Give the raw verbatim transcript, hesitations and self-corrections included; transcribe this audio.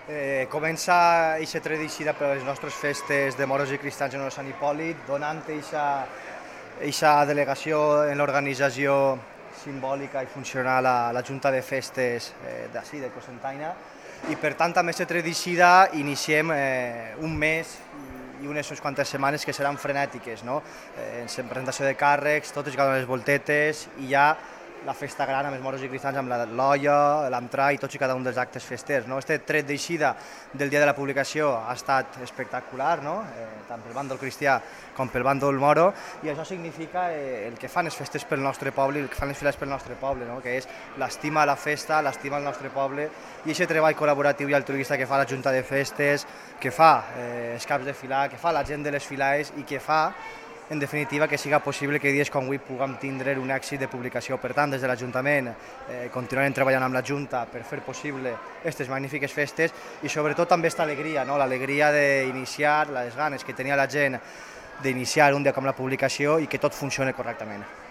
Eh, comença aquesta tradició per les nostres festes de moros i cristians en el Sant Hipòlit, donant aquesta delegació en l'organització simbòlica i funcional a la Junta de Festes eh, d'ací, de Cocentaina, i per tant amb aquesta tradició iniciem eh, un mes i unes quantes setmanes que seran frenètiques, no? Eh, en presentació de càrrecs, totes i cada una de les voltetes, i ja la festa gran amb els moros i cristians, amb l'olla, l'entrà i tots i cada un dels actes festers. No? Este tret d'eixida del dia de la publicació ha estat espectacular, no? eh, tant pel bàndol cristià com pel bàndol moro, i això significa eh, el que fan les festes pel nostre poble, el que fan les files pel nostre poble, no? Que és l'estima a la festa, l'estima al nostre poble, i aquest treball col·laboratiu i altruista que fa la Junta de Festes, que fa eh, els caps de filar, que fa la gent de les filaes i que fa, en definitiva, que siga possible que dies com avui puguem tindre un èxit de publicació. Per tant, des de l'Ajuntament eh, continuarem treballant amb la Junta per fer possible aquestes magnífiques festes i sobretot també aquesta alegria, no? L'alegria d'iniciar, les ganes que tenia la gent d'iniciar un dia com la publicació i que tot funcioni correctament.